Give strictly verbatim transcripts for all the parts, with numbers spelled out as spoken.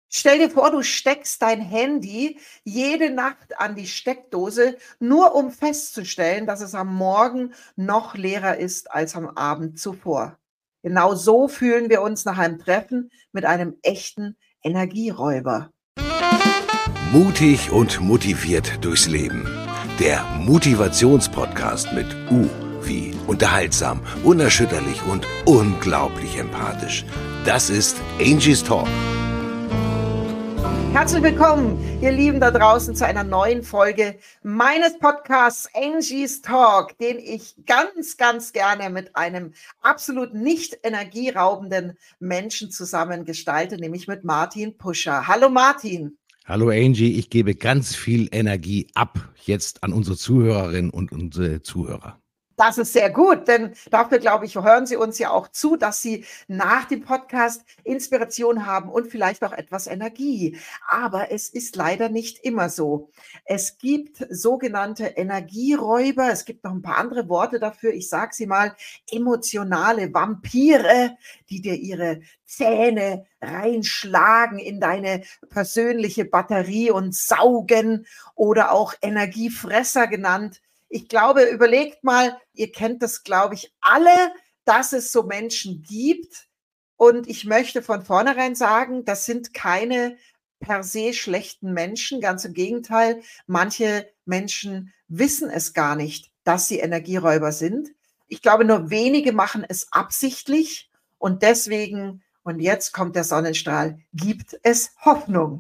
Stell dir vor, du steckst dein Handy jede Nacht an die Steckdose, nur um festzustellen, dass es am Morgen noch leerer ist als am Abend zuvor. Genau so fühlen wir uns nach einem Treffen mit einem echten Energieräuber. Mutig und motiviert durchs Leben. Der Motivationspodcast mit U wie unterhaltsam, unerschütterlich und unglaublich empathisch. Das ist Angie's Talk. Herzlich willkommen, ihr Lieben da draußen, zu einer neuen Folge meines Podcasts Angie's Talk, den ich ganz, ganz gerne mit einem absolut nicht energieraubenden Menschen zusammen gestalte, nämlich mit Martin Puscher. Hallo Martin. Hallo Angie, ich gebe ganz viel Energie ab jetzt an unsere Zuhörerinnen und unsere Zuhörer. Das ist sehr gut, denn dafür, glaube ich, hören Sie uns ja auch zu, dass Sie nach dem Podcast Inspiration haben und vielleicht auch etwas Energie. Aber es ist leider nicht immer so. Es gibt sogenannte Energieräuber. Es gibt noch ein paar andere Worte dafür. Ich sage sie mal: emotionale Vampire, die dir ihre Zähne reinschlagen in deine persönliche Batterie und saugen, oder auch Energiefresser genannt. Ich glaube, überlegt mal, ihr kennt das, glaube ich, alle, dass es so Menschen gibt. Und ich möchte von vornherein sagen, das sind keine per se schlechten Menschen. Ganz im Gegenteil, manche Menschen wissen es gar nicht, dass sie Energieräuber sind. Ich glaube, nur wenige machen es absichtlich. Und deswegen, und jetzt kommt der Sonnenstrahl, gibt es Hoffnung.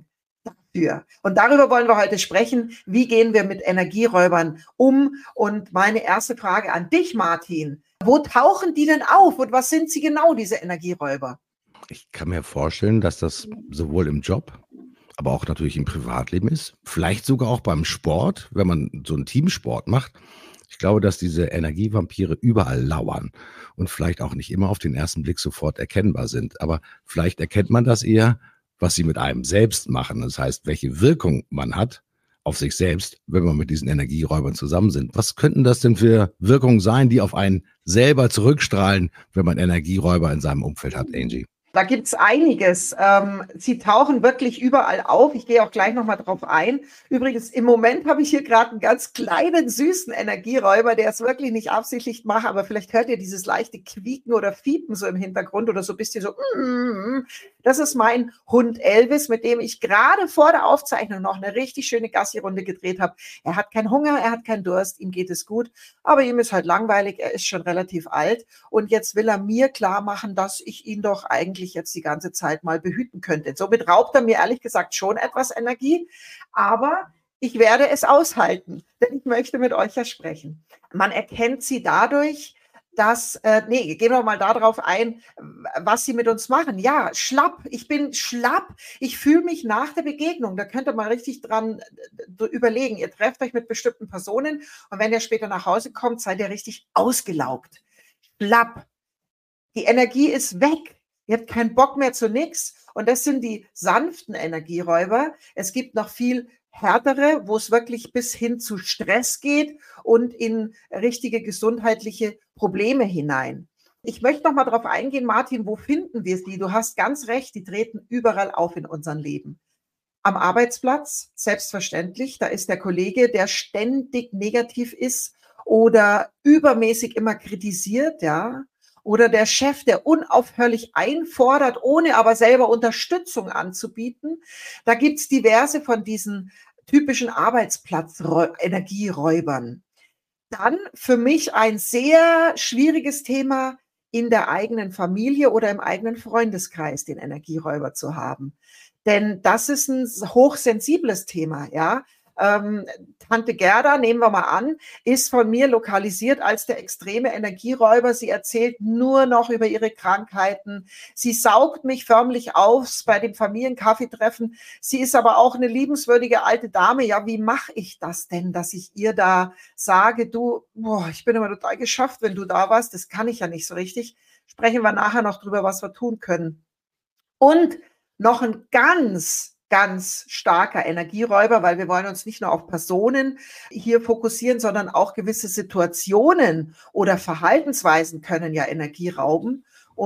Und darüber wollen wir heute sprechen. Wie gehen wir mit Energieräubern um? Und meine erste Frage an dich, Martin: Wo tauchen die denn auf und was sind sie genau, diese Energieräuber? Ich kann mir vorstellen, dass das sowohl im Job, aber auch natürlich im Privatleben ist. Vielleicht sogar auch beim Sport, wenn man so einen Teamsport macht. Ich glaube, dass diese Energievampire überall lauern und vielleicht auch nicht immer auf den ersten Blick sofort erkennbar sind. Aber vielleicht erkennt man das eher, was sie mit einem selbst machen. Das heißt, welche Wirkung man hat auf sich selbst, wenn man mit diesen Energieräubern zusammen sind. Was könnten das denn für Wirkungen sein, die auf einen selber zurückstrahlen, wenn man Energieräuber in seinem Umfeld hat, Angie? Da gibt es einiges. Ähm, sie tauchen wirklich überall auf. Ich gehe auch gleich nochmal drauf ein. Übrigens, im Moment habe ich hier gerade einen ganz kleinen, süßen Energieräuber, der es wirklich nicht absichtlich macht, aber vielleicht hört ihr dieses leichte Quieken oder Fiepen so im Hintergrund oder so ein bisschen so. Mm, das ist mein Hund Elvis, mit dem ich gerade vor der Aufzeichnung noch eine richtig schöne Gassi-Runde gedreht habe. Er hat keinen Hunger, er hat keinen Durst, ihm geht es gut, aber ihm ist halt langweilig, er ist schon relativ alt und jetzt will er mir klar machen, dass ich ihn doch eigentlich jetzt die ganze Zeit mal behüten könnte. Somit raubt er mir ehrlich gesagt schon etwas Energie, aber ich werde es aushalten, denn ich möchte mit euch ja sprechen. Man erkennt sie dadurch, dass, äh, nee, gehen wir mal darauf ein, was sie mit uns machen. Ja, schlapp, ich bin schlapp, ich fühle mich nach der Begegnung, da könnt ihr mal richtig dran äh, überlegen. Ihr trefft euch mit bestimmten Personen und wenn ihr später nach Hause kommt, seid ihr richtig ausgelaugt. Schlapp, die Energie ist weg. Ihr habt keinen Bock mehr zu nichts. Und das sind die sanften Energieräuber. Es gibt noch viel härtere, wo es wirklich bis hin zu Stress geht und in richtige gesundheitliche Probleme hinein. Ich möchte noch mal darauf eingehen, Martin, wo finden wir sie? Du hast ganz recht, die treten überall auf in unserem Leben. Am Arbeitsplatz, selbstverständlich, da ist der Kollege, der ständig negativ ist oder übermäßig immer kritisiert, ja. Oder der Chef, der unaufhörlich einfordert, ohne aber selber Unterstützung anzubieten. Da gibt es diverse von diesen typischen Arbeitsplatz-Energieräubern. Dann für mich ein sehr schwieriges Thema in der eigenen Familie oder im eigenen Freundeskreis, den Energieräuber zu haben. Denn das ist ein hochsensibles Thema, ja. Ähm, Tante Gerda, nehmen wir mal an, ist von mir lokalisiert als der extreme Energieräuber. Sie erzählt nur noch über ihre Krankheiten. Sie saugt mich förmlich auf bei dem Familienkaffeetreffen. Sie ist aber auch eine liebenswürdige alte Dame. Ja, wie mache ich das denn, dass ich ihr da sage, du, boah, ich bin immer total geschafft, wenn du da warst. Das kann ich ja nicht so richtig. Sprechen wir nachher noch drüber, was wir tun können. Und noch ein ganz ganz starker Energieräuber, weil wir wollen uns nicht nur auf Personen hier fokussieren, sondern auch gewisse Situationen oder Verhaltensweisen können ja Energie rauben. Und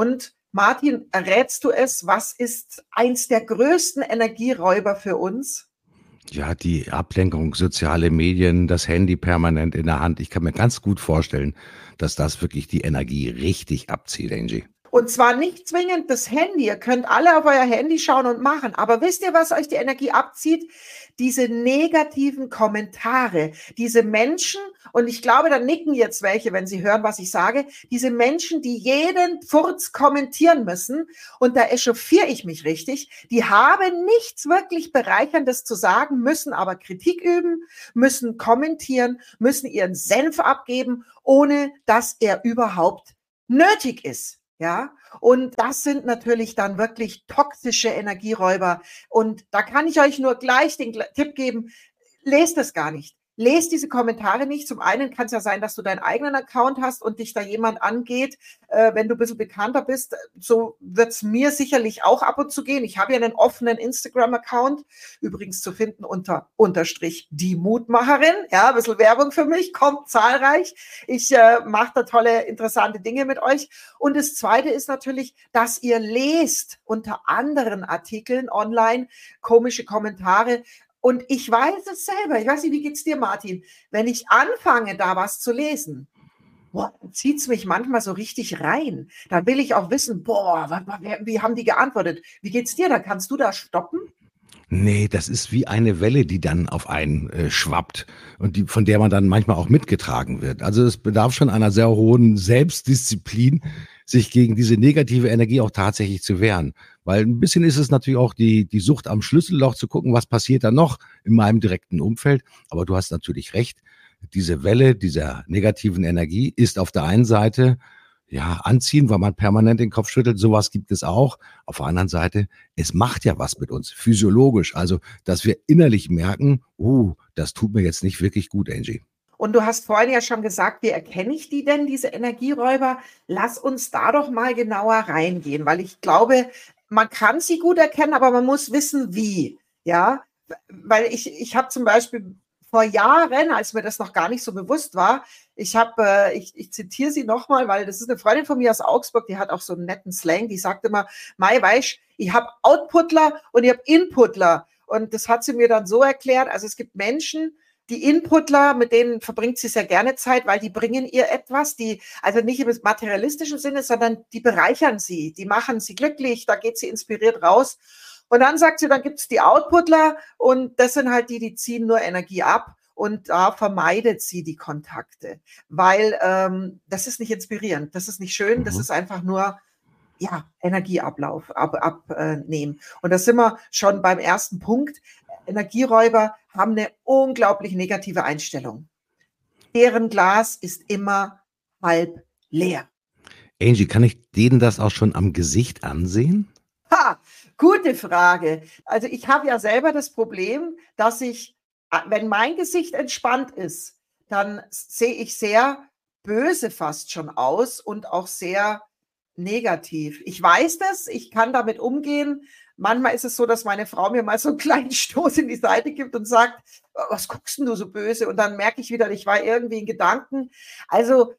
Martin, errätst du es? Was ist eins der größten Energieräuber für uns? Ja, die Ablenkung, soziale Medien, das Handy permanent in der Hand. Ich kann mir ganz gut vorstellen, dass das wirklich die Energie richtig abzieht, Angie. Und zwar nicht zwingend das Handy. Ihr könnt alle auf euer Handy schauen und machen. Aber wisst ihr, was euch die Energie abzieht? Diese negativen Kommentare, diese Menschen, und ich glaube, da nicken jetzt welche, wenn sie hören, was ich sage, diese Menschen, die jeden Furz kommentieren müssen, und da echauffiere ich mich richtig, die haben nichts wirklich Bereicherndes zu sagen, müssen aber Kritik üben, müssen kommentieren, müssen ihren Senf abgeben, ohne dass er überhaupt nötig ist. Ja, und das sind natürlich dann wirklich toxische Energieräuber. Und da kann ich euch nur gleich den Tipp geben, lest es gar nicht. Lest diese Kommentare nicht. Zum einen kann es ja sein, dass du deinen eigenen Account hast und dich da jemand angeht, äh, wenn du ein bisschen bekannter bist. So wird es mir sicherlich auch ab und zu gehen. Ich habe ja einen offenen Instagram-Account, übrigens zu finden unter Unterstrich die Mutmacherin. Ja, ein bisschen Werbung für mich, kommt zahlreich. Ich äh, mache da tolle, interessante Dinge mit euch. Und das Zweite ist natürlich, dass ihr lest unter anderen Artikeln online komische Kommentare. Und ich weiß es selber. Ich weiß nicht, wie geht's dir, Martin? Wenn ich anfange, da was zu lesen, boah, dann zieht's mich manchmal so richtig rein. Dann will ich auch wissen, boah, wie, wie haben die geantwortet? Wie geht's dir? Da kannst du da stoppen? Nee, das ist wie eine Welle, die dann auf einen äh, schwappt und die, von der man dann manchmal auch mitgetragen wird. Also es bedarf schon einer sehr hohen Selbstdisziplin, sich gegen diese negative Energie auch tatsächlich zu wehren. Weil ein bisschen ist es natürlich auch die, die Sucht am Schlüsselloch zu gucken, was passiert da noch in meinem direkten Umfeld. Aber du hast natürlich recht, diese Welle dieser negativen Energie ist auf der einen Seite ja, anziehen, weil man permanent den Kopf schüttelt. Sowas gibt es auch. Auf der anderen Seite, es macht ja was mit uns, physiologisch. Also, dass wir innerlich merken, uh, das tut mir jetzt nicht wirklich gut, Angie. Und du hast vorhin ja schon gesagt, wie erkenne ich die denn, diese Energieräuber? Lass uns da doch mal genauer reingehen, weil ich glaube, man kann sie gut erkennen, aber man muss wissen, wie. Ja, weil ich, ich habe zum Beispiel vor Jahren, als mir das noch gar nicht so bewusst war, ich habe, äh, ich, ich zitiere sie nochmal, weil das ist eine Freundin von mir aus Augsburg, die hat auch so einen netten Slang, die sagt immer, Mai, weißt, ich habe Outputler und ich habe Inputler. Und das hat sie mir dann so erklärt, also es gibt Menschen, die Inputler, mit denen verbringt sie sehr gerne Zeit, weil die bringen ihr etwas, die, also nicht im materialistischen Sinne, sondern die bereichern sie, die machen sie glücklich, da geht sie inspiriert raus. Und dann sagt sie, dann gibt es die Outputler und das sind halt die, die ziehen nur Energie ab und da vermeidet sie die Kontakte, weil ähm, das ist nicht inspirierend, das ist nicht schön, mhm. Das ist einfach nur ja, Energieablauf ab, abnehmen. Und da sind wir schon beim ersten Punkt. Energieräuber haben eine unglaublich negative Einstellung. Deren Glas ist immer halb leer. Angie, kann ich denen das auch schon am Gesicht ansehen? Ha, gute Frage. Also ich habe ja selber das Problem, dass ich, wenn mein Gesicht entspannt ist, dann sehe ich sehr böse fast schon aus und auch sehr negativ. Ich weiß das, ich kann damit umgehen. Manchmal ist es so, dass meine Frau mir mal so einen kleinen Stoß in die Seite gibt und sagt, was guckst denn du so böse? Und dann merke ich wieder, ich war irgendwie in Gedanken. Also,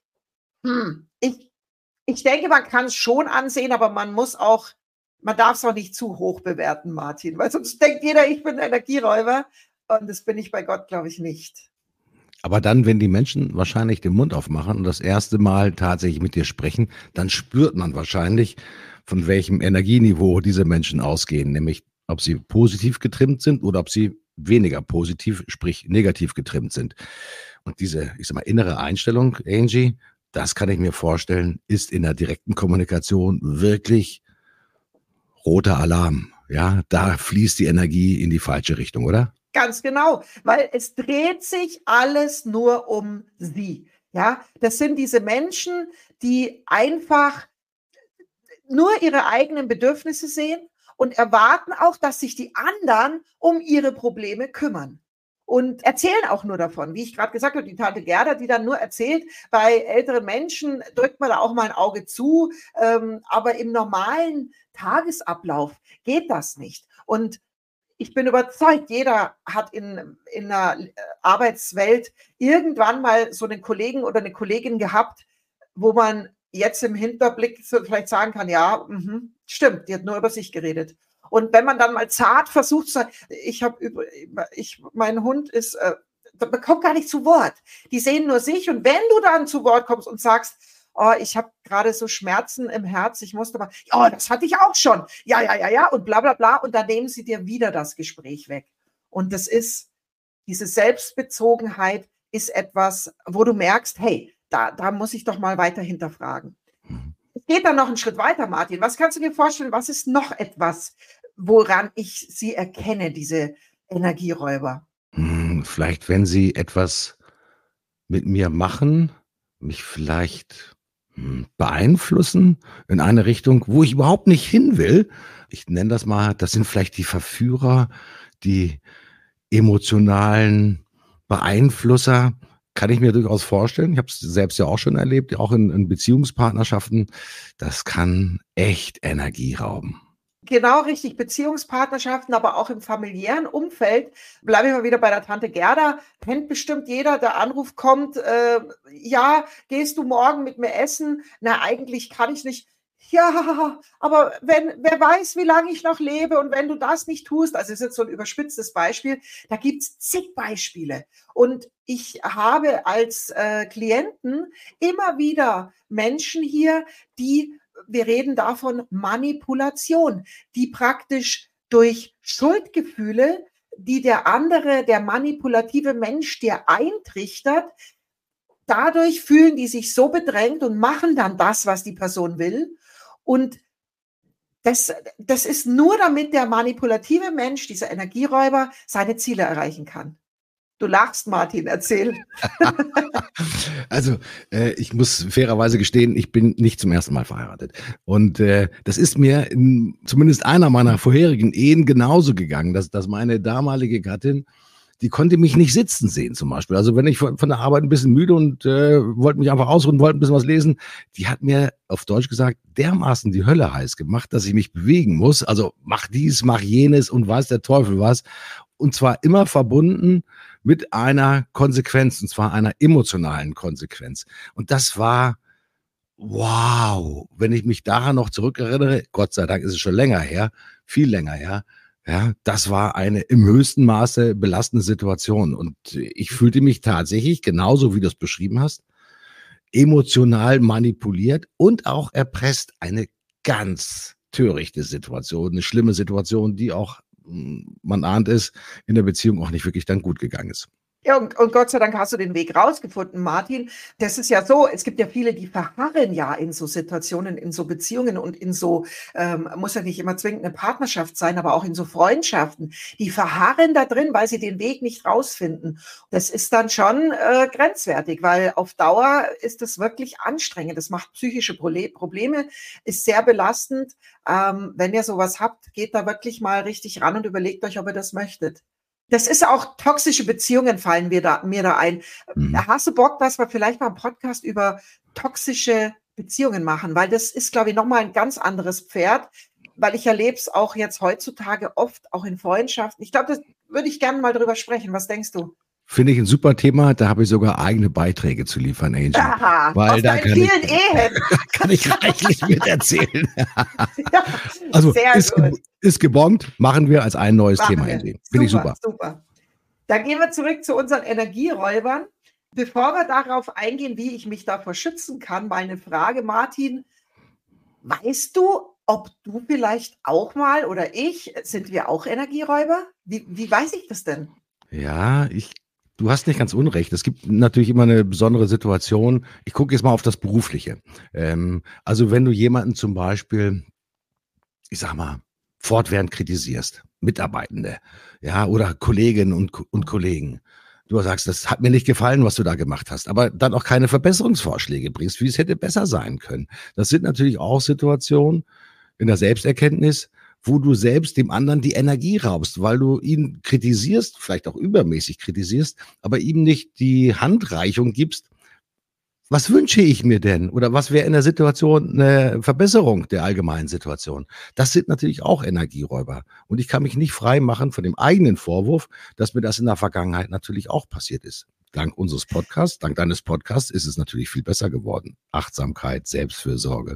hm, ich, ich denke, man kann es schon ansehen, aber man muss auch, man darf es auch nicht zu hoch bewerten, Martin, weil sonst denkt jeder, ich bin ein Energieräuber und das bin ich bei Gott, glaube ich, nicht. Aber dann, wenn die Menschen wahrscheinlich den Mund aufmachen und das erste Mal tatsächlich mit dir sprechen, dann spürt man wahrscheinlich, von welchem Energieniveau diese Menschen ausgehen, nämlich ob sie positiv getrimmt sind oder ob sie weniger positiv, sprich negativ getrimmt sind. Und diese, ich sag mal, innere Einstellung, Angie, das kann ich mir vorstellen, ist in der direkten Kommunikation wirklich roter Alarm. Ja, da fließt die Energie in die falsche Richtung, oder? Ganz genau, weil es dreht sich alles nur um sie. Ja, das sind diese Menschen, die einfach nur ihre eigenen Bedürfnisse sehen und erwarten auch, dass sich die anderen um ihre Probleme kümmern. Und erzählen auch nur davon, wie ich gerade gesagt habe, die Tante Gerda, die dann nur erzählt, bei älteren Menschen drückt man da auch mal ein Auge zu, ähm, aber im normalen Tagesablauf geht das nicht. Und ich bin überzeugt, jeder hat in, in einer Arbeitswelt irgendwann mal so einen Kollegen oder eine Kollegin gehabt, wo man jetzt im Hinterblick so vielleicht sagen kann, ja, mh, stimmt, die hat nur über sich geredet. Und wenn man dann mal zart versucht zu sagen, ich habe über, ich, mein Hund ist, äh, man kommt gar nicht zu Wort. Die sehen nur sich. Und wenn du dann zu Wort kommst und sagst, oh, ich habe gerade so Schmerzen im Herz, ich musste mal, oh, das hatte ich auch schon. Ja, ja, ja, ja, und bla, bla, bla. Und dann nehmen sie dir wieder das Gespräch weg. Und das ist, diese Selbstbezogenheit ist etwas, wo du merkst, hey, da, da muss ich doch mal weiter hinterfragen. Es geht dann noch einen Schritt weiter, Martin. Was kannst du dir vorstellen, was ist noch etwas, woran ich sie erkenne, diese Energieräuber? Hm, vielleicht, wenn sie etwas mit mir machen, mich vielleicht hm, beeinflussen in eine Richtung, wo ich überhaupt nicht hin will. Ich nenne das mal, das sind vielleicht die Verführer, die emotionalen Beeinflusser. Kann ich mir durchaus vorstellen. Ich habe es selbst ja auch schon erlebt, auch in, in Beziehungspartnerschaften. Das kann echt Energie rauben. Genau, richtig. Beziehungspartnerschaften, aber auch im familiären Umfeld. Bleibe ich mal wieder bei der Tante Gerda. Kennt bestimmt jeder, der Anruf kommt, äh, ja, gehst du morgen mit mir essen? Na, eigentlich kann ich nicht. Ja, aber wenn, wer weiß, wie lange ich noch lebe und wenn du das nicht tust, also das ist jetzt so ein überspitztes Beispiel, da gibt's zig Beispiele. Und ich habe als äh, Klienten immer wieder Menschen hier, die, wir reden davon Manipulation, die praktisch durch Schuldgefühle, die der andere, der manipulative Mensch dir eintrichtert, dadurch fühlen die sich so bedrängt und machen dann das, was die Person will. Und das, das ist nur, damit der manipulative Mensch, dieser Energieräuber, seine Ziele erreichen kann. Du lachst, Martin, erzähl. Also, äh, ich muss fairerweise gestehen, ich bin nicht zum ersten Mal verheiratet. Und äh, das ist mir in zumindest einer meiner vorherigen Ehen genauso gegangen, dass, dass meine damalige Gattin, die konnte mich nicht sitzen sehen zum Beispiel. Also wenn ich von, von der Arbeit ein bisschen müde und äh, wollte mich einfach ausruhen, wollte ein bisschen was lesen, die hat mir auf Deutsch gesagt, dermaßen die Hölle heiß gemacht, dass ich mich bewegen muss. Also mach dies, mach jenes und weiß der Teufel was. Und zwar immer verbunden mit einer Konsequenz, und zwar einer emotionalen Konsequenz. Und das war, wow, wenn ich mich daran noch zurückerinnere, Gott sei Dank ist es schon länger her, viel länger her, ja, das war eine im höchsten Maße belastende Situation. Und ich fühlte mich tatsächlich, genauso wie du es beschrieben hast, emotional manipuliert und auch erpresst. Eine ganz törichte Situation, eine schlimme Situation, die auch, man ahnt es, in der Beziehung auch nicht wirklich dann gut gegangen ist. Ja, und, und Gott sei Dank hast du den Weg rausgefunden, Martin. Das ist ja so, es gibt ja viele, die verharren ja in so Situationen, in so Beziehungen und in so, ähm, muss ja nicht immer zwingend eine Partnerschaft sein, aber auch in so Freundschaften. Die verharren da drin, weil sie den Weg nicht rausfinden. Das ist dann schon äh, grenzwertig, weil auf Dauer ist das wirklich anstrengend. Das macht psychische Probleme, ist sehr belastend. Ähm, wenn ihr sowas habt, geht da wirklich mal richtig ran und überlegt euch, ob ihr das möchtet. Das ist auch toxische Beziehungen, fallen mir da, mir da ein. Mhm. Hast du Bock, dass wir vielleicht mal einen Podcast über toxische Beziehungen machen? Weil das ist, glaube ich, nochmal ein ganz anderes Pferd, weil ich erlebe es auch jetzt heutzutage oft, auch in Freundschaften. Ich glaube, das würde ich gerne mal drüber sprechen. Was denkst du? Finde ich ein super Thema, da habe ich sogar eigene Beiträge zu liefern, Angel. Aha, weil aus da deinen kann vielen ich, Ehen. kann ich reichlich mit erzählen. Ja, also sehr ist, gut. ist gebongt, machen wir als ein neues Machen Thema, wir. Angel. Finde ich super. Super. Dann gehen wir zurück zu unseren Energieräubern. Bevor wir darauf eingehen, wie ich mich davor schützen kann, meine Frage, Martin, weißt du, ob du vielleicht auch mal oder ich, sind wir auch Energieräuber? Wie, wie weiß ich das denn? Ja, ich Du hast nicht ganz unrecht. Es gibt natürlich immer eine besondere Situation. Ich gucke jetzt mal auf das Berufliche. Ähm, also wenn du jemanden zum Beispiel, ich sag mal, fortwährend kritisierst, Mitarbeitende, ja, oder Kolleginnen und, und Kollegen. Du sagst, das hat mir nicht gefallen, was du da gemacht hast, aber dann auch keine Verbesserungsvorschläge bringst, wie es hätte besser sein können. Das sind natürlich auch Situationen in der Selbsterkenntnis, wo du selbst dem anderen die Energie raubst, weil du ihn kritisierst, vielleicht auch übermäßig kritisierst, aber ihm nicht die Handreichung gibst. Was wünsche ich mir denn? Oder was wäre in der Situation eine Verbesserung der allgemeinen Situation? Das sind natürlich auch Energieräuber. Und ich kann mich nicht frei machen von dem eigenen Vorwurf, dass mir das in der Vergangenheit natürlich auch passiert ist. dank unseres Podcasts, dank deines Podcasts ist es natürlich viel besser geworden. Achtsamkeit, Selbstfürsorge.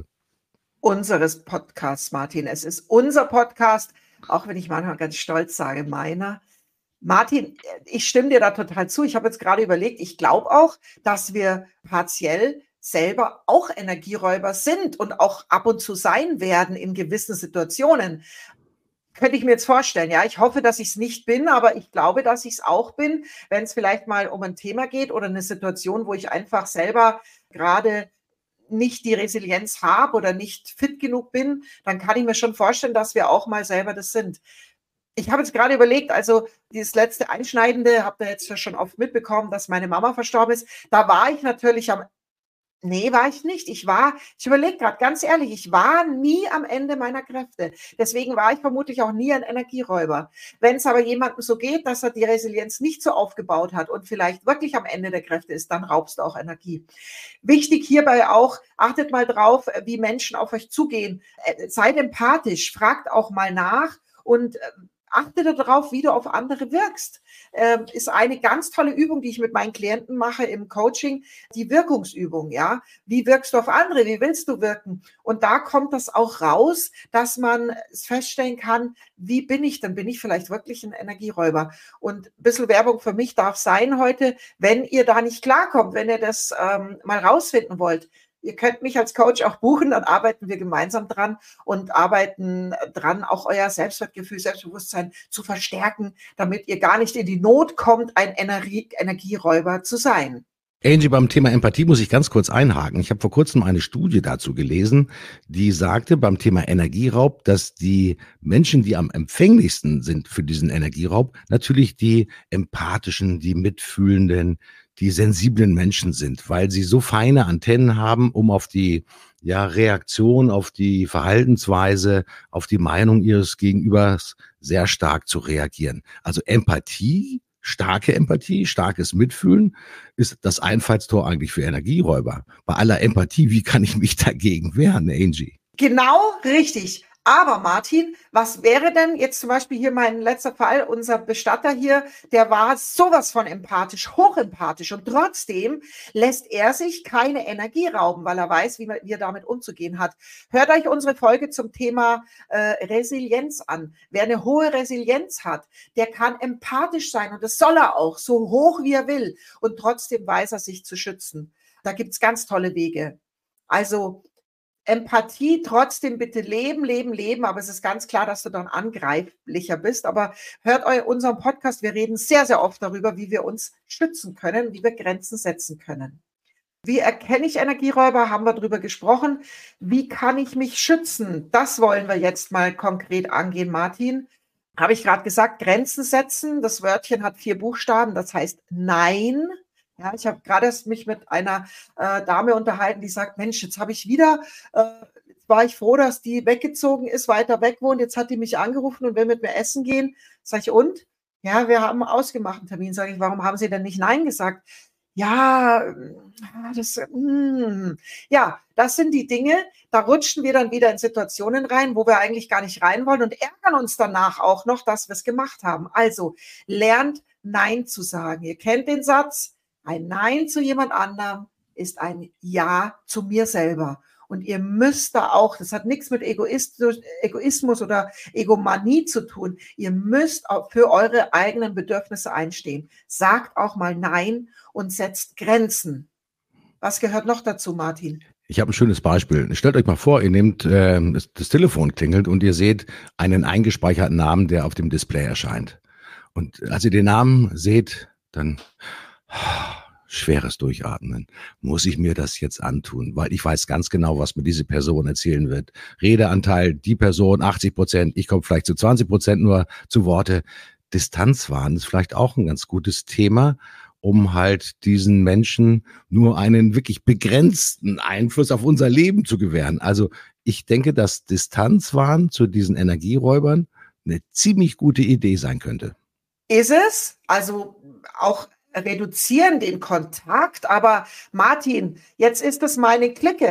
Unseres Podcasts, Martin. Es ist unser Podcast, auch wenn ich manchmal ganz stolz sage, meiner. Martin, ich stimme dir da total zu. Ich habe jetzt gerade überlegt, ich glaube auch, dass wir partiell selber auch Energieräuber sind und auch ab und zu sein werden in gewissen Situationen. Könnte ich mir jetzt vorstellen, ja. Ich hoffe, dass ich es nicht bin, aber ich glaube, dass ich es auch bin, wenn es vielleicht mal um ein Thema geht oder eine Situation, wo ich einfach selber gerade nicht die Resilienz habe oder nicht fit genug bin, dann kann ich mir schon vorstellen, dass wir auch mal selber das sind. Ich habe jetzt gerade überlegt, also dieses letzte Einschneidende, habt ihr jetzt schon oft mitbekommen, dass meine Mama verstorben ist. Da war ich natürlich am Nee, war ich nicht. Ich war, ich überlege gerade, ganz ehrlich, ich war nie am Ende meiner Kräfte. Deswegen war ich vermutlich auch nie ein Energieräuber. Wenn es aber jemandem so geht, dass er die Resilienz nicht so aufgebaut hat und vielleicht wirklich am Ende der Kräfte ist, dann raubst du auch Energie. Wichtig hierbei auch, achtet mal drauf, wie Menschen auf euch zugehen. Seid empathisch, fragt auch mal nach und achte darauf, wie du auf andere wirkst. Ähm, ist eine ganz tolle Übung, die ich mit meinen Klienten mache im Coaching, die Wirkungsübung, ja. Wie wirkst du auf andere? Wie willst du wirken? Und da kommt das auch raus, dass man feststellen kann, wie bin ich denn? Bin ich vielleicht wirklich ein Energieräuber? Und ein bisschen Werbung für mich darf sein heute, wenn ihr da nicht klarkommt, wenn ihr das ähm, mal rausfinden wollt. Ihr könnt mich als Coach auch buchen, dann arbeiten wir gemeinsam dran und arbeiten dran, auch euer Selbstwertgefühl, Selbstbewusstsein zu verstärken, damit ihr gar nicht in die Not kommt, ein Energie- Energieräuber zu sein. Angie, beim Thema Empathie muss ich ganz kurz einhaken. Ich habe vor kurzem eine Studie dazu gelesen, die sagte beim Thema Energieraub, dass die Menschen, die am empfänglichsten sind für diesen Energieraub, natürlich die empathischen, die mitfühlenden, die sensiblen Menschen sind, weil sie so feine Antennen haben, um auf die ja, Reaktion, auf die Verhaltensweise, auf die Meinung ihres Gegenübers sehr stark zu reagieren. Also Empathie, starke Empathie, starkes Mitfühlen ist das Einfallstor eigentlich für Energieräuber. Bei aller Empathie, wie kann ich mich dagegen wehren, Angie? Genau richtig. Aber Martin, was wäre denn jetzt zum Beispiel hier mein letzter Fall, unser Bestatter hier, der war sowas von empathisch, hochempathisch und trotzdem lässt er sich keine Energie rauben, weil er weiß, wie, man, wie er damit umzugehen hat. Hört euch unsere Folge zum Thema äh, Resilienz an. Wer eine hohe Resilienz hat, der kann empathisch sein und das soll er auch, so hoch wie er will und trotzdem weiß er sich zu schützen. Da gibt's ganz tolle Wege. Also Empathie, trotzdem bitte leben, leben, leben, aber es ist ganz klar, dass du dann angreiflicher bist, aber hört euch unseren Podcast, wir reden sehr, sehr oft darüber, wie wir uns schützen können, wie wir Grenzen setzen können. Wie erkenne ich Energieräuber, haben wir darüber gesprochen. Wie kann ich mich schützen? Das wollen wir jetzt mal konkret angehen, Martin. Habe ich gerade gesagt, Grenzen setzen, das Wörtchen hat vier Buchstaben, das heißt Nein. Ja, ich habe gerade mich mit einer äh, Dame unterhalten, die sagt, Mensch, jetzt habe ich wieder, äh, jetzt war ich froh, dass die weggezogen ist, weiter weg wohnt, jetzt hat die mich angerufen und will mit mir essen gehen. Sag ich, und? Ja, wir haben ausgemacht einen Termin. Sag ich, warum haben Sie denn nicht Nein gesagt? Ja, das, hm. ja, das sind die Dinge, da rutschen wir dann wieder in Situationen rein, wo wir eigentlich gar nicht rein wollen und ärgern uns danach auch noch, dass wir es gemacht haben. Also, lernt Nein zu sagen. Ihr kennt den Satz, ein Nein zu jemand anderem ist ein Ja zu mir selber. Und ihr müsst da auch, das hat nichts mit Egoismus oder Egomanie zu tun. Ihr müsst auch für eure eigenen Bedürfnisse einstehen. Sagt auch mal Nein und setzt Grenzen. Was gehört noch dazu, Martin? Ich habe ein schönes Beispiel. Stellt euch mal vor, ihr nehmt, äh, das, das Telefon klingelt und ihr seht einen eingespeicherten Namen, der auf dem Display erscheint. Und als ihr den Namen seht, dann schweres Durchatmen. Muss ich mir das jetzt antun? Weil ich weiß ganz genau, was mir diese Person erzählen wird. Redeanteil, die Person achtzig Prozent, ich komme vielleicht zu zwanzig Prozent nur zu Worte. Distanzwahn ist vielleicht auch ein ganz gutes Thema, um halt diesen Menschen nur einen wirklich begrenzten Einfluss auf unser Leben zu gewähren. Also ich denke, dass Distanzwahn zu diesen Energieräubern eine ziemlich gute Idee sein könnte. Ist es? Also auch reduzieren den Kontakt, aber Martin, jetzt ist es meine Clique.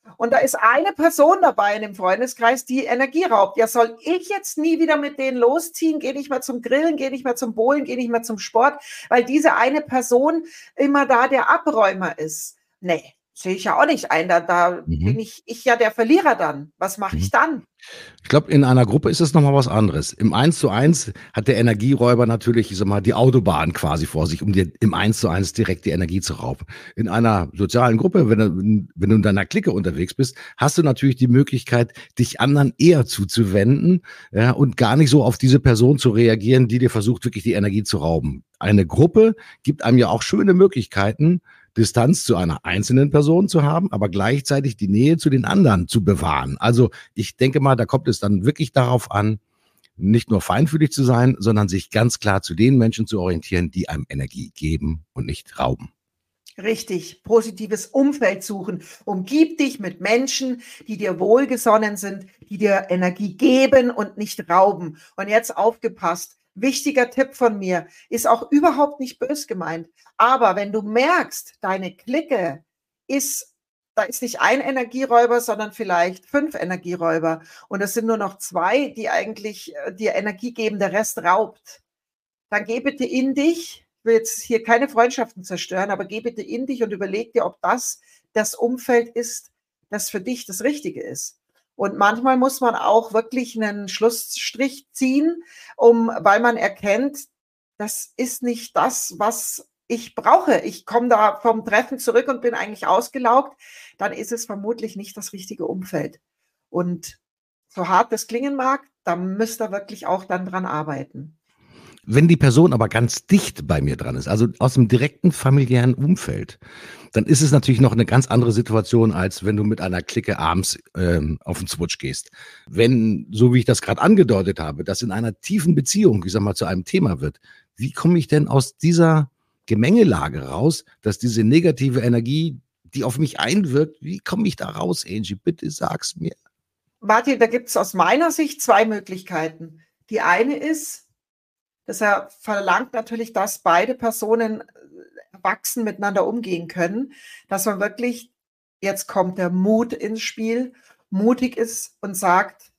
Und da ist eine Person dabei in dem Freundeskreis, die Energie raubt. Ja, soll ich jetzt nie wieder mit denen losziehen? Geh nicht mehr zum Grillen, geh nicht mehr zum Bowlen, geh nicht mehr zum Sport, weil diese eine Person immer da der Abräumer ist. Nee, sehe ich ja auch nicht ein. Da, da Mhm. bin ich, ich ja der Verlierer dann. Was mache Mhm. ich dann? Ich glaube, in einer Gruppe ist es nochmal was anderes. Im Eins zu eins hat der Energieräuber natürlich, ich sag mal, die Autobahn quasi vor sich, um dir im Eins zu eins direkt die Energie zu rauben. In einer sozialen Gruppe, wenn du, wenn du in deiner Clique unterwegs bist, hast du natürlich die Möglichkeit, dich anderen eher zuzuwenden, ja, und gar nicht so auf diese Person zu reagieren, die dir versucht, wirklich die Energie zu rauben. Eine Gruppe gibt einem ja auch schöne Möglichkeiten, Distanz zu einer einzelnen Person zu haben, aber gleichzeitig die Nähe zu den anderen zu bewahren. Also ich denke mal, da kommt es dann wirklich darauf an, nicht nur feinfühlig zu sein, sondern sich ganz klar zu den Menschen zu orientieren, die einem Energie geben und nicht rauben. Richtig, positives Umfeld suchen. Umgib dich mit Menschen, die dir wohlgesonnen sind, die dir Energie geben und nicht rauben. Und jetzt aufgepasst. Wichtiger Tipp von mir, ist auch überhaupt nicht bös gemeint. Aber wenn du merkst, deine Clique ist, da ist nicht ein Energieräuber, sondern vielleicht fünf Energieräuber. Und es sind nur noch zwei, die eigentlich äh, dir Energie geben, der Rest raubt. Dann geh bitte in dich. Ich will jetzt hier keine Freundschaften zerstören, aber geh bitte in dich und überleg dir, ob das das Umfeld ist, das für dich das Richtige ist. Und manchmal muss man auch wirklich einen Schlussstrich ziehen, um, weil man erkennt, das ist nicht das, was ich brauche. Ich komme da vom Treffen zurück und bin eigentlich ausgelaugt. Dann ist es vermutlich nicht das richtige Umfeld. Und so hart das klingen mag, da müsst ihr wirklich auch dann dran arbeiten. Wenn die Person aber ganz dicht bei mir dran ist, also aus dem direkten familiären Umfeld, dann ist es natürlich noch eine ganz andere Situation, als wenn du mit einer Clique abends ähm, auf den Switch gehst. Wenn, so wie ich das gerade angedeutet habe, das in einer tiefen Beziehung, ich sag mal, zu einem Thema wird, wie komme ich denn aus dieser Gemengelage raus, dass diese negative Energie, die auf mich einwirkt, wie komme ich da raus, Angie? Bitte sag's mir. Martin, da gibt es aus meiner Sicht zwei Möglichkeiten. Die eine ist, dass er verlangt natürlich, dass beide Personen erwachsen miteinander umgehen können, dass man wirklich, jetzt kommt der Mut ins Spiel, mutig ist und sagt,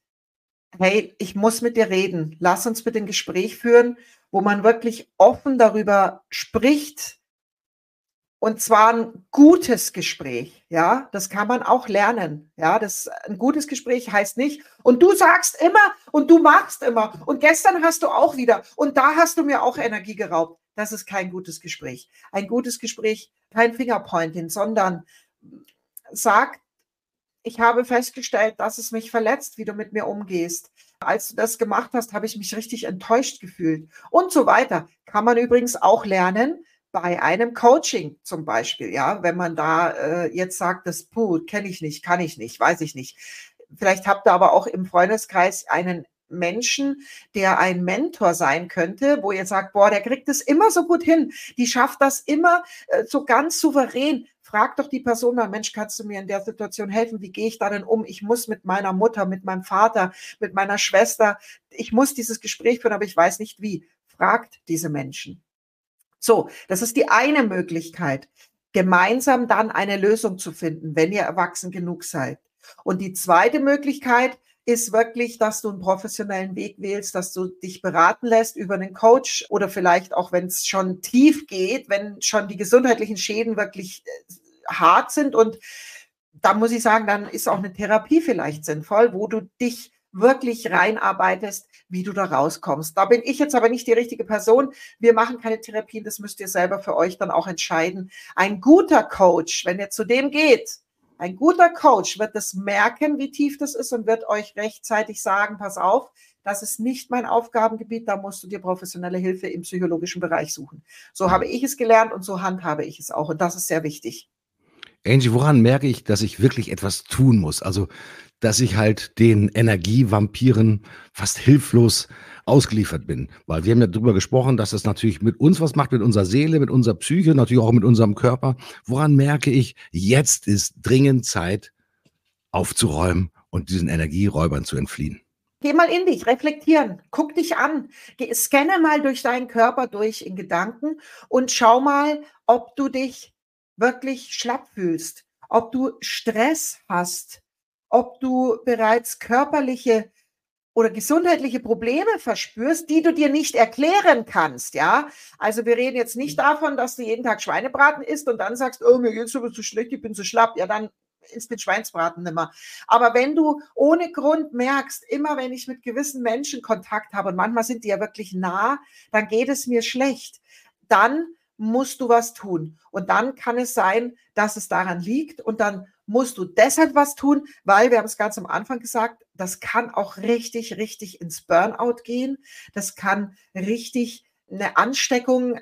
hey, ich muss mit dir reden, lass uns bitte ein Gespräch führen, wo man wirklich offen darüber spricht, und zwar ein gutes Gespräch, ja, das kann man auch lernen, ja, das, ein gutes Gespräch heißt nicht, und du sagst immer und du machst immer und gestern hast du auch wieder und da hast du mir auch Energie geraubt. Das ist kein gutes Gespräch. Ein gutes Gespräch, kein Fingerpointing, sondern sagt, ich habe festgestellt, dass es mich verletzt, wie du mit mir umgehst. Als du das gemacht hast, habe ich mich richtig enttäuscht gefühlt und so weiter. Kann man übrigens auch lernen bei einem Coaching zum Beispiel, ja, wenn man da äh, jetzt sagt, das puh, kenne ich nicht, kann ich nicht, weiß ich nicht. Vielleicht habt ihr aber auch im Freundeskreis einen Menschen, der ein Mentor sein könnte, wo ihr sagt, boah, der kriegt es immer so gut hin, die schafft das immer äh, so ganz souverän. Frag doch die Person mal, Mensch, kannst du mir in der Situation helfen? Wie gehe ich da denn um? Ich muss mit meiner Mutter, mit meinem Vater, mit meiner Schwester, ich muss dieses Gespräch führen, aber ich weiß nicht wie. Fragt diese Menschen. So, das ist die eine Möglichkeit, gemeinsam dann eine Lösung zu finden, wenn ihr erwachsen genug seid. Und die zweite Möglichkeit ist wirklich, dass du einen professionellen Weg wählst, dass du dich beraten lässt über einen Coach oder vielleicht auch, wenn es schon tief geht, wenn schon die gesundheitlichen Schäden wirklich hart sind. Und da muss ich sagen, dann ist auch eine Therapie vielleicht sinnvoll, wo du dich wirklich reinarbeitest, wie du da rauskommst. Da bin ich jetzt aber nicht die richtige Person. Wir machen keine Therapien, das müsst ihr selber für euch dann auch entscheiden. Ein guter Coach, wenn ihr zu dem geht, ein guter Coach wird das merken, wie tief das ist und wird euch rechtzeitig sagen, pass auf, das ist nicht mein Aufgabengebiet, da musst du dir professionelle Hilfe im psychologischen Bereich suchen. So habe ich es gelernt und so handhabe ich es auch und das ist sehr wichtig. Angie, woran merke ich, dass ich wirklich etwas tun muss? Also, dass ich halt den Energievampiren fast hilflos ausgeliefert bin. Weil wir haben ja darüber gesprochen, dass das natürlich mit uns was macht, mit unserer Seele, mit unserer Psyche, natürlich auch mit unserem Körper. Woran merke ich, jetzt ist dringend Zeit aufzuräumen und diesen Energieräubern zu entfliehen? Geh mal in dich, reflektieren, guck dich an, Geh, scanne mal durch deinen Körper durch in Gedanken und schau mal, ob du dich wirklich schlapp fühlst, ob du Stress hast, ob du bereits körperliche oder gesundheitliche Probleme verspürst, die du dir nicht erklären kannst, ja. Also wir reden jetzt nicht davon, dass du jeden Tag Schweinebraten isst und dann sagst, oh, mir geht's aber zu schlecht, ich bin zu schlapp. Ja, dann isst den Schweinsbraten nimmer. Aber wenn du ohne Grund merkst, immer wenn ich mit gewissen Menschen Kontakt habe, und manchmal sind die ja wirklich nah, dann geht es mir schlecht, dann musst du was tun. Und dann kann es sein, dass es daran liegt und dann musst du deshalb was tun, weil, wir haben es ganz am Anfang gesagt, das kann auch richtig, richtig ins Burnout gehen. Das kann richtig eine Ansteckung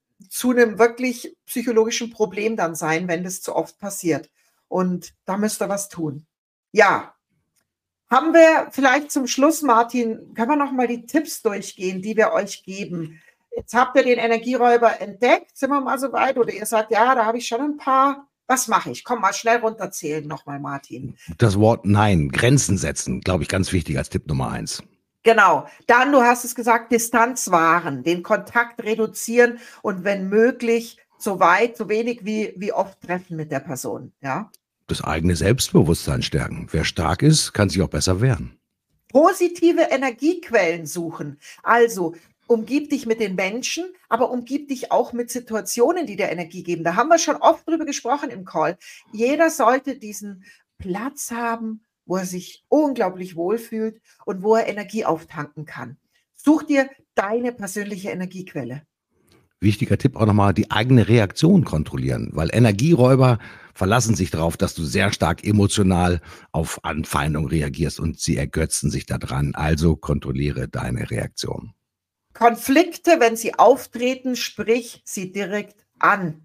zu einem wirklich psychologischen Problem dann sein, wenn das zu oft passiert. Und da müsst ihr was tun. Ja, haben wir vielleicht zum Schluss, Martin, können wir noch mal die Tipps durchgehen, die wir euch geben? Jetzt habt ihr den Energieräuber entdeckt, sind wir mal so weit? Oder ihr sagt, ja, da habe ich schon ein paar. Was mache ich? Komm mal schnell runterzählen nochmal, Martin. Das Wort Nein, Grenzen setzen, glaube ich, ganz wichtig als Tipp Nummer eins. Genau. Dann, du hast es gesagt, Distanz wahren, den Kontakt reduzieren und wenn möglich, so weit, so wenig wie, wie oft treffen mit der Person. Ja? Das eigene Selbstbewusstsein stärken. Wer stark ist, kann sich auch besser wehren. Positive Energiequellen suchen. Also, umgib dich mit den Menschen, aber umgib dich auch mit Situationen, die dir Energie geben. Da haben wir schon oft drüber gesprochen im Call. Jeder sollte diesen Platz haben, wo er sich unglaublich wohlfühlt und wo er Energie auftanken kann. Such dir deine persönliche Energiequelle. Wichtiger Tipp auch nochmal, die eigene Reaktion kontrollieren, weil Energieräuber verlassen sich darauf, dass du sehr stark emotional auf Anfeindung reagierst und sie ergötzen sich daran. Also kontrolliere deine Reaktion. Konflikte, wenn sie auftreten, sprich sie direkt an.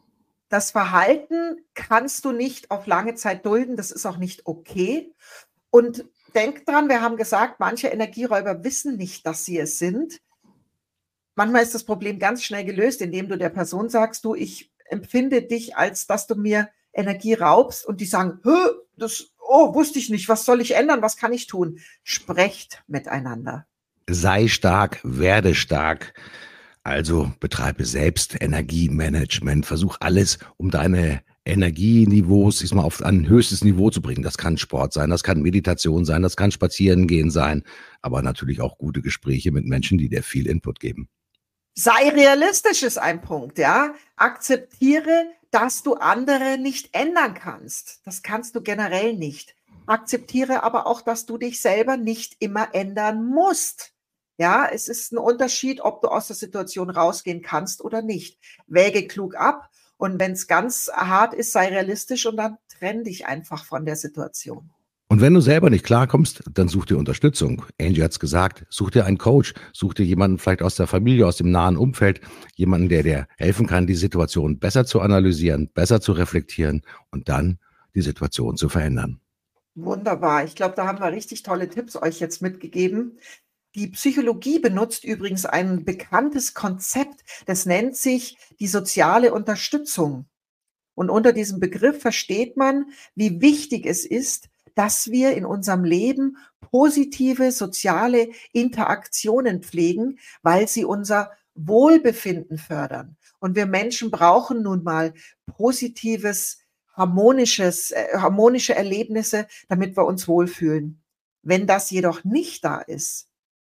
Das Verhalten kannst du nicht auf lange Zeit dulden, das ist auch nicht okay. Und denk dran, wir haben gesagt, manche Energieräuber wissen nicht, dass sie es sind. Manchmal ist das Problem ganz schnell gelöst, indem du der Person sagst, du, ich empfinde dich, als dass du mir Energie raubst. Und die sagen, das, oh, wusste ich nicht, was soll ich ändern, was kann ich tun? Sprecht miteinander. Sei stark, werde stark. Also betreibe selbst Energiemanagement. Versuch alles, um deine Energieniveaus diesmal auf ein höchstes Niveau zu bringen. Das kann Sport sein, das kann Meditation sein, das kann Spazierengehen sein, aber natürlich auch gute Gespräche mit Menschen, die dir viel Input geben. Sei realistisch ist ein Punkt, ja. Akzeptiere, dass du andere nicht ändern kannst. Das kannst du generell nicht. Akzeptiere aber auch, dass du dich selber nicht immer ändern musst. Ja, es ist ein Unterschied, ob du aus der Situation rausgehen kannst oder nicht. Wäge klug ab und wenn es ganz hart ist, sei realistisch und dann trenn dich einfach von der Situation. Und wenn du selber nicht klarkommst, dann such dir Unterstützung. Angie hat's gesagt, such dir einen Coach, such dir jemanden vielleicht aus der Familie, aus dem nahen Umfeld, jemanden, der dir helfen kann, die Situation besser zu analysieren, besser zu reflektieren und dann die Situation zu verändern. Wunderbar. Ich glaube, da haben wir richtig tolle Tipps euch jetzt mitgegeben. Die Psychologie benutzt übrigens ein bekanntes Konzept, das nennt sich die soziale Unterstützung. Und unter diesem Begriff versteht man, wie wichtig es ist, dass wir in unserem Leben positive soziale Interaktionen pflegen, weil sie unser Wohlbefinden fördern. Und wir Menschen brauchen nun mal positives, harmonisches, äh, harmonische Erlebnisse, damit wir uns wohlfühlen. Wenn das jedoch nicht da ist,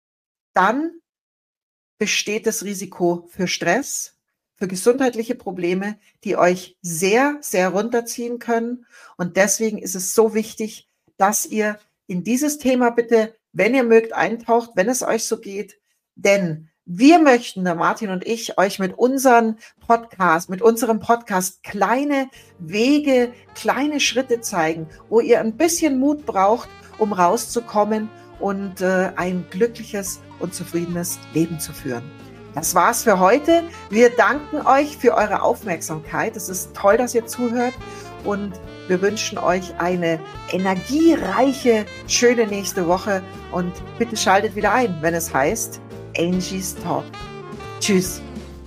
dann besteht das Risiko für Stress, für gesundheitliche Probleme, die euch sehr, sehr runterziehen können. Und deswegen ist es so wichtig, dass ihr in dieses Thema bitte, wenn ihr mögt, eintaucht, wenn es euch so geht. Denn wir möchten, der Martin und ich, euch mit unserem Podcast, mit unserem Podcast kleine Wege, kleine Schritte zeigen, wo ihr ein bisschen Mut braucht, um rauszukommen und äh, ein glückliches und zufriedenes Leben zu führen. Das war's für heute. Wir danken euch für eure Aufmerksamkeit. Es ist toll, dass ihr zuhört und wir wünschen euch eine energiereiche, schöne nächste Woche und bitte schaltet wieder ein, wenn es heißt Angie's Talk. Tschüss.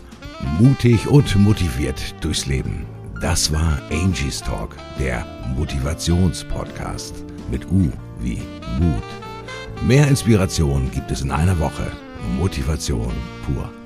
Mutig und motiviert durchs Leben. Das war Angie's Talk, der Motivationspodcast mit U wie Mut. Mehr Inspiration gibt es in einer Woche. Motivation pur.